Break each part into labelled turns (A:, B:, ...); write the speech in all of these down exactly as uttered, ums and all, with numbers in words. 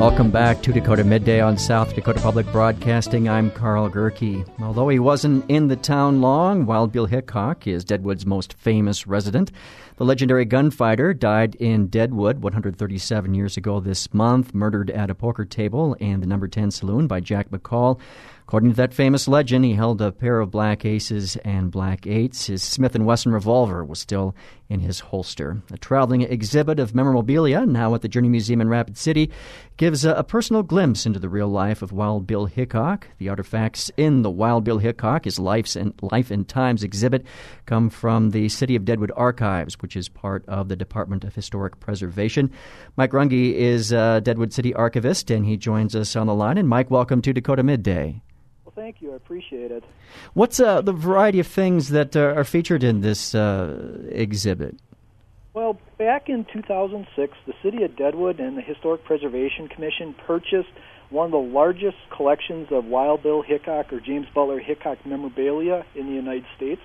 A: Welcome back to Dakota Midday on South Dakota Public Broadcasting. I'm Carl Gerke. Although he wasn't in the town long, Wild Bill Hickok is Deadwood's most famous resident. The legendary gunfighter died in Deadwood one hundred thirty-seven years ago this month, murdered at a poker table in the Number ten Saloon by Jack McCall. According to that famous legend, he held a pair of black aces and black eights. His Smith and Wesson revolver was still in his holster. A traveling exhibit of memorabilia, now at the Journey Museum in Rapid City, gives a, a personal glimpse into the real life of Wild Bill Hickok. The artifacts in the Wild Bill Hickok, his Life's and Life and Times exhibit, come from the City of Deadwood Archives, which is part of the Department of Historic Preservation. Mike Runge is a Deadwood City archivist, and he joins us on the line. And Mike, welcome to Dakota Midday.
B: Thank you. I appreciate it.
A: What's uh, the variety of things that uh, are featured in this uh, exhibit?
B: Well, back in two thousand six, the City of Deadwood and the Historic Preservation Commission purchased one of the largest collections of Wild Bill Hickok or James Butler Hickok memorabilia in the United States.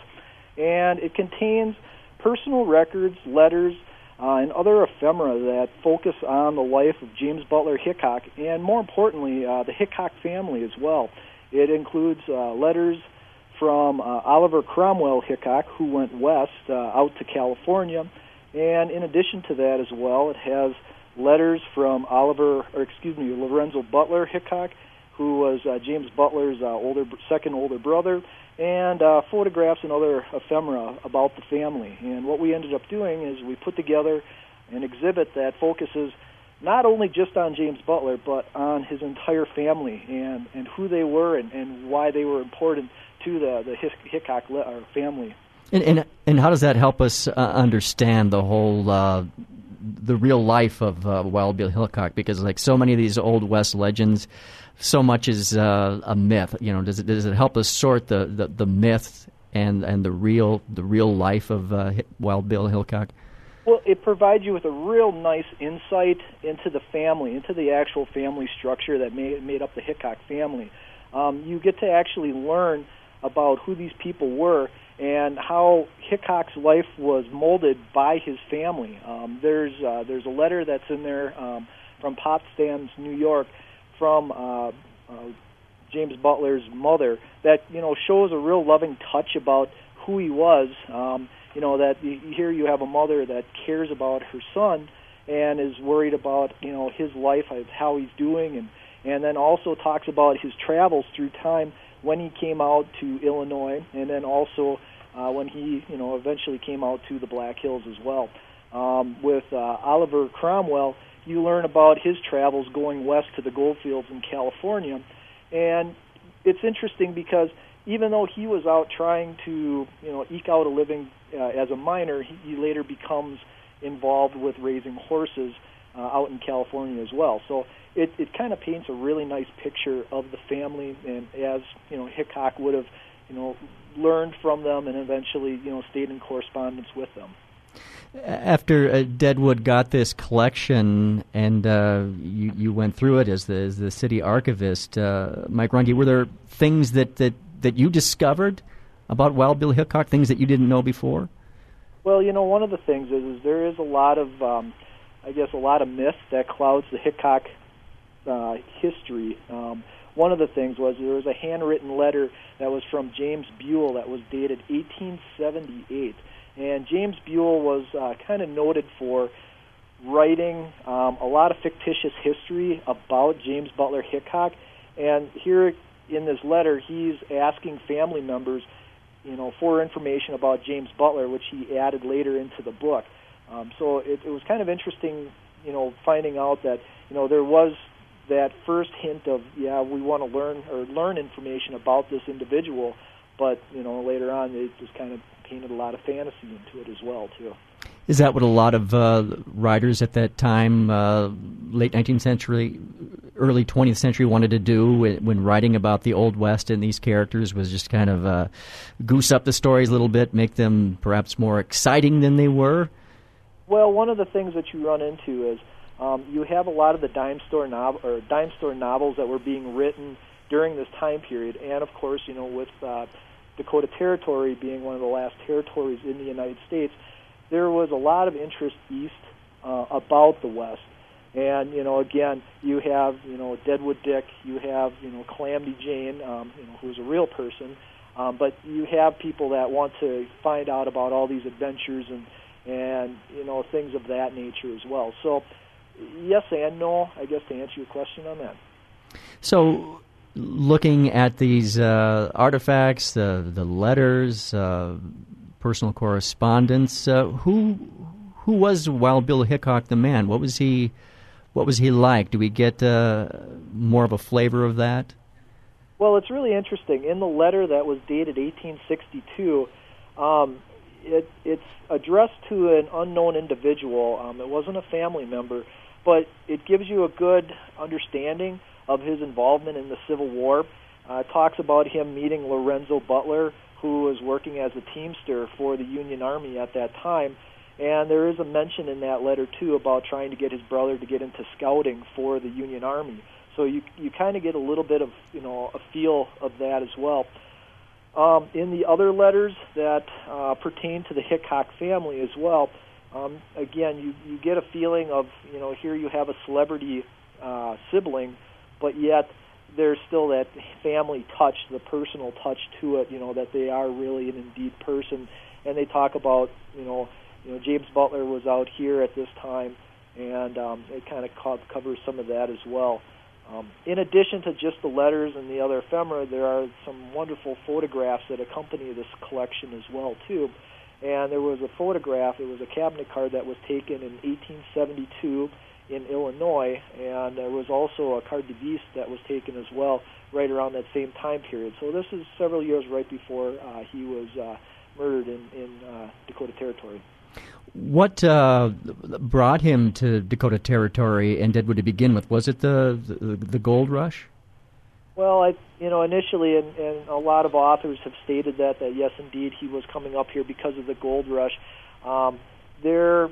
B: And it contains personal records, letters, uh, and other ephemera that focus on the life of James Butler Hickok and, more importantly, uh, the Hickok family as well. It includes uh, letters from uh, Oliver Cromwell Hickok, who went west uh, out to California, and in addition to that as well, it has letters from Oliver, or excuse me, Lorenzo Butler Hickok, who was uh, James Butler's uh, older, second older brother, and uh, photographs and other ephemera about the family. And what we ended up doing is we put together an exhibit that focuses not only just on James Butler, but on his entire family and, and who they were and, and why they were important to the, the Hickok family.
A: And, and and how does that help us uh, understand the whole, uh, the real life of uh, Wild Bill Hickok? Because like so many of these Old West legends, so much is uh, a myth. You know, does it does it help us sort the, the, the myth and, and the real the real life of uh, Wild Bill Hickok?
B: Well, it provides you with a real nice insight into the family, into the actual family structure that made, made up the Hickok family. Um, you get to actually learn about who these people were and how Hickok's life was molded by his family. Um, there's uh, there's a letter that's in there um, from Potsdam, New York, from uh, uh, James Butler's mother that you know shows a real loving touch about who he was. Um, You know, that here you have a mother that cares about her son and is worried about, you know, his life, how he's doing, and, and then also talks about his travels through time when he came out to Illinois and then also uh, when he, you know, eventually came out to the Black Hills as well. Um, with uh, Oliver Cromwell, you learn about his travels going west to the goldfields in California. And it's interesting because even though he was out trying to, you know, eke out a living uh, as a miner, he, he later becomes involved with raising horses uh, out in California as well. So it, it kind of paints a really nice picture of the family, and as you know, Hickok would have, you know, learned from them and eventually, you know, stayed in correspondence with them.
A: After uh, Deadwood got this collection and uh, you, you went through it as the, as the city archivist, uh, Mike Runge, were there things that, that, that you discovered about Wild Bill Hickok, things that you didn't know before?
B: Well, you know, one of the things is, is there is a lot of, um, I guess, a lot of myth that clouds the Hickok uh, history. Um, one of the things was there was a handwritten letter that was from James Buell that was dated eighteen seventy-eight. And James Buell was uh, kind of noted for writing um, a lot of fictitious history about James Butler Hickok. And here in this letter, he's asking family members, you know, for information about James Butler, which he added later into the book. Um, so it, it was kind of interesting, you know, finding out that, you know, there was that first hint of, yeah, we want to learn or learn information about this individual, but, you know, later on it just kind of painted a lot of fantasy into it as well, too.
A: Is that what a lot of uh, writers at that time, uh, late nineteenth century, early twentieth century, wanted to do when writing about the Old West and these characters, was just kind of uh, goose up the stories a little bit, make them perhaps more exciting than they were?
B: Well, one of the things that you run into is um, you have a lot of the dime store novel or dime store novels that were being written during this time period, and of course, you know, with uh, Dakota Territory being one of the last territories in the United States, there was a lot of interest east uh, about the West. And, you know, again, you have, you know, Deadwood Dick, you have, you know, Calamity Jane, um, you know, who's a real person, um, but you have people that want to find out about all these adventures and, and, you know, things of that nature as well. So, yes and no, I guess, to answer your question on that.
A: So, looking at these uh, artifacts, the the letters, uh, personal correspondence, uh, who who was Wild Bill Hickok the man? What was he? What was he like? Do we get uh, more of a flavor of that?
B: Well, it's really interesting. In the letter that was dated eighteen sixty-two, um, it, it's addressed to an unknown individual. Um, it wasn't a family member, but it gives you a good understanding of his involvement in the Civil War. Uh, it talks about him meeting Lorenzo Butler, who was working as a teamster for the Union Army at that time. And there is a mention in that letter, too, about trying to get his brother to get into scouting for the Union Army. So you you kind of get a little bit of, you know, a feel of that as well. Um, in the other letters that uh, pertain to the Hickok family as well, um, again, you, you get a feeling of, you know, here you have a celebrity uh, sibling, but yet there's still that family touch, the personal touch to it, you know, that they are really an indeed person. And they talk about, you know, You know, James Butler was out here at this time, and um, it kind of co- covers some of that as well. Um, in addition to just the letters and the other ephemera, there are some wonderful photographs that accompany this collection as well, too. And there was a photograph, it was a cabinet card that was taken in eighteen seventy-two in Illinois, and there was also a carte de visite that was taken as well right around that same time period. So this is several years right before uh, he was uh, murdered in, in uh, Dakota Territory.
A: What uh, brought him to Dakota Territory and Deadwood to begin with? Was it the the, the gold rush?
B: Well, I, you know, initially, and, and a lot of authors have stated that, that yes, indeed, he was coming up here because of the gold rush. Um, there,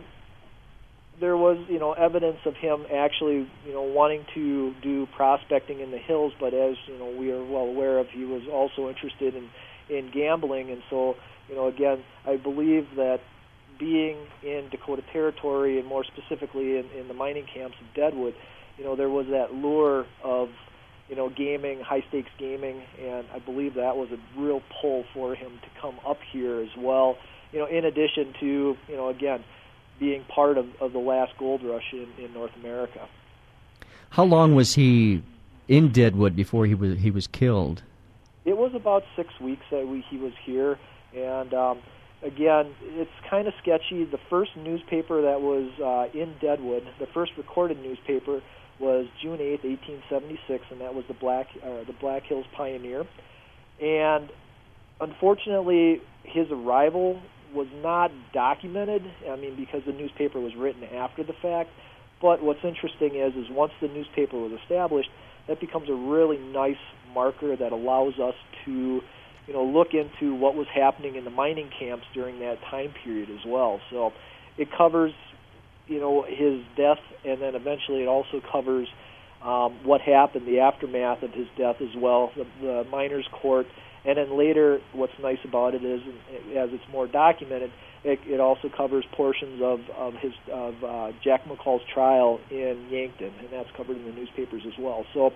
B: there was, you know, evidence of him actually, you know, wanting to do prospecting in the hills, but as, you know, we are well aware of, he was also interested in, in gambling, and so, you know, again, I believe that being in Dakota Territory, and more specifically in, in the mining camps of Deadwood, you know, there was that lure of, you know, gaming, high-stakes gaming, and I believe that was a real pull for him to come up here as well, you know, in addition to, you know, again, being part of, of the last gold rush in, in North America.
A: How long was he in Deadwood before he was he was killed?
B: It was about six weeks that we, he was here, and um, again, it's kind of sketchy. The first newspaper that was uh, in Deadwood, the first recorded newspaper, was June eighth, eighteen seventy-six, and that was the Black uh, the Black Hills Pioneer. And unfortunately, his arrival was not documented. I mean, because the newspaper was written after the fact. But what's interesting is, is once the newspaper was established, that becomes a really nice marker that allows us to, you know, look into what was happening in the mining camps during that time period as well. So it covers, you know, his death, and then eventually it also covers um, what happened, the aftermath of his death as well, the, the miners' court, and then later what's nice about it is, as it's more documented, it, it also covers portions of, of his of uh, Jack McCall's trial in Yankton, and that's covered in the newspapers as well. So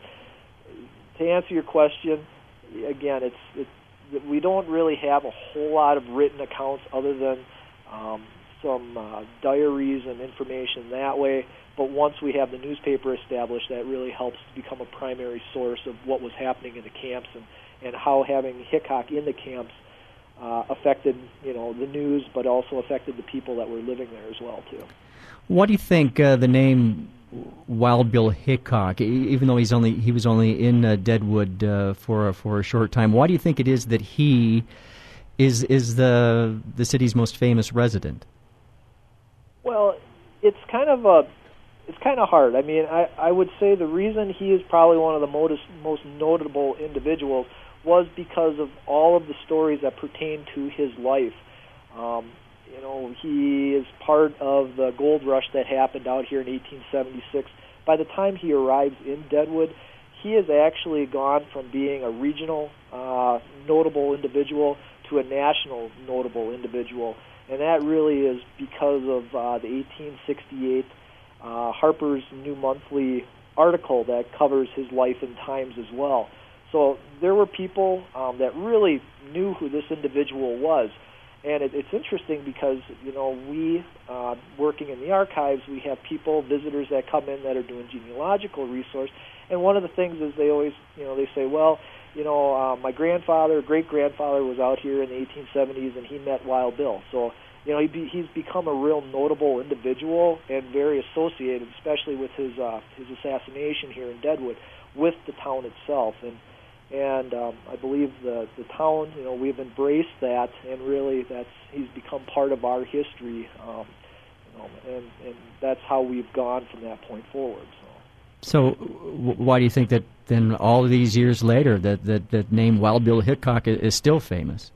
B: to answer your question, again, it's, it's we don't really have a whole lot of written accounts other than um, some uh, diaries and information that way, but once we have the newspaper established, that really helps to become a primary source of what was happening in the camps and, and how having Hickok in the camps uh, affected, you know, the news, but also affected the people that were living there as well, too.
A: What do you think uh, the name Wild Bill Hickok, even though he's only he was only in uh, Deadwood uh, for for a short time, why do you think it is that he is is the the city's most famous resident?
B: Well, it's kind of a it's kind of hard. I mean, I, I would say the reason he is probably one of the most most notable individuals was because of all of the stories that pertain to his life. Um, you know, he is part of the gold rush that happened out here in eighteen seventy-six. By the time he arrives in Deadwood, he has actually gone from being a regional uh, notable individual to a national notable individual. And that really is because of uh, the eighteen sixty-eight uh, Harper's New Monthly article that covers his life and times as well. So there were people um, that really knew who this individual was. And it, it's interesting because, you know, we, uh, working in the archives, we have people, visitors that come in that are doing genealogical resource. And one of the things is they always, you know, they say, well, you know, uh, my grandfather, great-grandfather was out here in the eighteen seventies and he met Wild Bill. So, you know, he be, he's become a real notable individual and very associated, especially with his uh, his assassination here in Deadwood, with the town itself. And And um, I believe the the town, you know, we've embraced that, and really, that's he's become part of our history, um, you know, and, and that's how we've gone from that point forward.
A: So, so w- why do you think that then, all of these years later, that that, that name Wild Bill Hickok is, is still famous?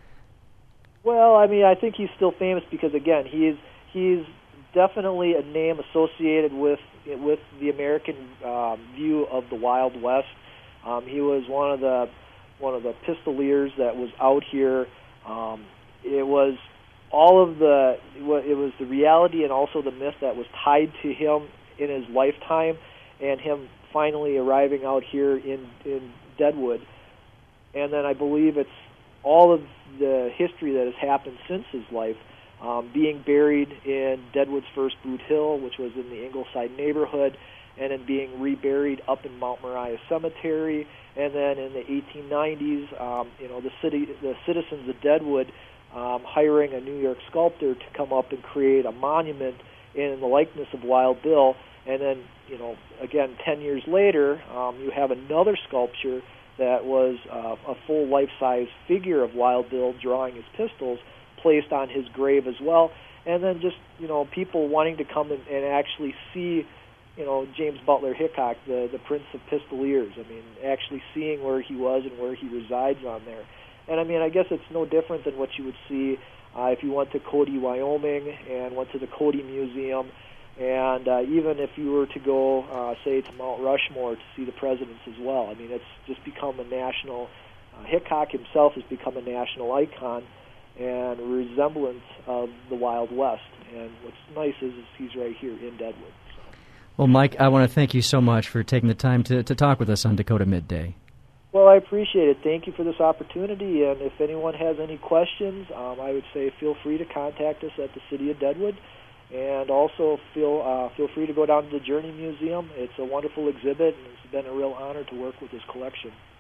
B: Well, I mean, I think he's still famous because, again, he is he's definitely a name associated with with the American um, view of the Wild West. Um, he was one of the one of the pistoliers that was out here. Um, it was all of the it was the reality and also the myth that was tied to him in his lifetime, and him finally arriving out here in in Deadwood. And then I believe it's all of the history that has happened since his life, um, being buried in Deadwood's first Boot Hill, which was in the Ingleside neighborhood, and then being reburied up in Mount Moriah Cemetery. And then in the eighteen nineties, um, you know, the city, the citizens of Deadwood, um, hiring a New York sculptor to come up and create a monument in the likeness of Wild Bill. And then, you know, again, ten years later, um, you have another sculpture that was uh, a full life-size figure of Wild Bill drawing his pistols placed on his grave as well. And then just, you know, people wanting to come and, and actually see, you know, James Butler Hickok, the, the Prince of Pistoliers. I mean, actually seeing where he was and where he resides on there. And, I mean, I guess it's no different than what you would see uh, if you went to Cody, Wyoming, and went to the Cody Museum. And uh, even if you were to go, uh, say, to Mount Rushmore to see the presidents as well. I mean, it's just become a national, uh, Hickok himself has become a national icon and a resemblance of the Wild West. And what's nice is, is he's right here in Deadwood. So.
A: Well, Mike, I want to thank you so much for taking the time to, to talk with us on Dakota Midday.
B: Well, I appreciate it. Thank you for this opportunity. And if anyone has any questions, um, I would say feel free to contact us at the City of Deadwood. And also feel uh, feel free to go down to the Journey Museum. It's a wonderful exhibit, and it's been a real honor to work with this collection.